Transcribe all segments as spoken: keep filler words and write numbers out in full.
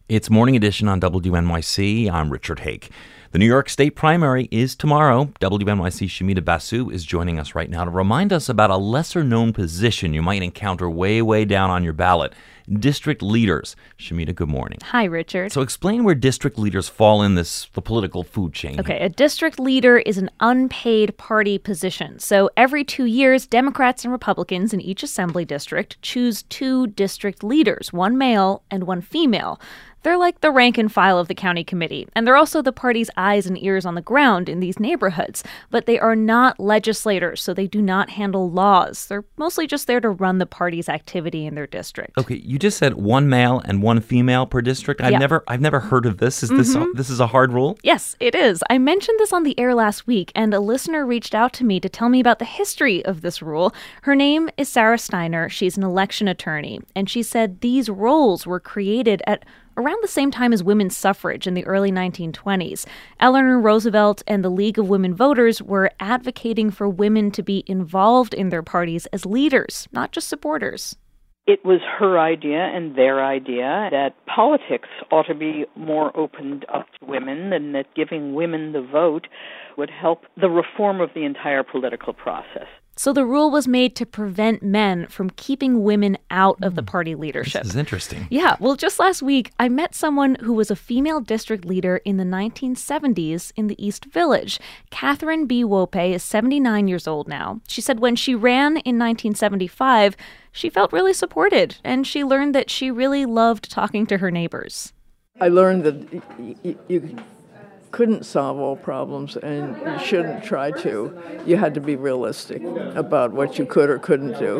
It's Morning Edition on W N Y C. I'm Richard Hake. The New York State primary is tomorrow. W N Y C Shamita Basu is joining us right now to remind us about a lesser-known position you might encounter way, way down on your ballot. District leaders. Shamita, good morning. Hi, Richard. So explain where district leaders fall in this the political food chain. Okay, a district leader is an unpaid party position. So every two years, Democrats and Republicans in each assembly district choose two district leaders, one male and one female. They're like the rank and file of the county committee, and they're also the party's eyes and ears on the ground in these neighborhoods. But they are not legislators, so they do not handle laws. They're mostly just there to run the party's activity in their district. Okay, you just said one male and one female per district. I've Yeah. never, I've never heard of this. Is this, a, this is a hard rule? Yes, it is. I mentioned this on the air last week, and a listener reached out to me to tell me about the history of this rule. Her name is Sarah Steiner. She's an election attorney, and she said these roles were created at around the same time as women's suffrage in the early nineteen twenties. Eleanor Roosevelt and the League of Women Voters were advocating for women to be involved in their parties as leaders, not just supporters. It was her idea and their idea that politics ought to be more opened up to women, and that giving women the vote would help the reform of the entire political process. So the rule was made to prevent men from keeping women out of the party leadership. This is interesting. Yeah, well, just last week, I met someone who was a female district leader in the nineteen seventies in the East Village. Catherine B. Wope is seventy-nine years old now. She said when she ran in nineteen seventy-five, she felt really supported, and she learned that she really loved talking to her neighbors. I learned that y- y- you couldn't solve all problems, and you shouldn't try to. You had to be realistic about what you could or couldn't do.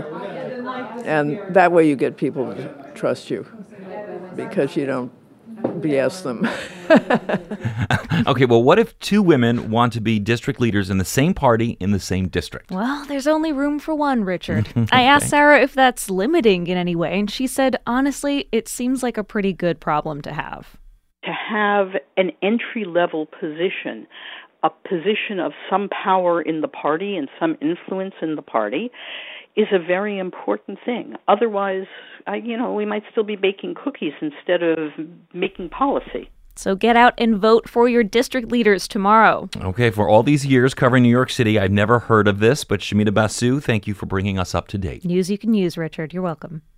And that way you get people to trust you, because you don't B S them. Okay, well, what if two women want to be district leaders in the same party in the same district? Well, there's only room for one, Richard. I asked Sarah if that's limiting in any way, and she said, honestly, it seems like a pretty good problem to have. To have an entry-level position, a position of some power in the party and some influence in the party, is a very important thing. Otherwise, I, you know, we might still be baking cookies instead of making policy. So get out and vote for your district leaders tomorrow. Okay, for all these years covering New York City, I've never heard of this, but Shamita Basu, thank you for bringing us up to date. News you can use, Richard. You're welcome.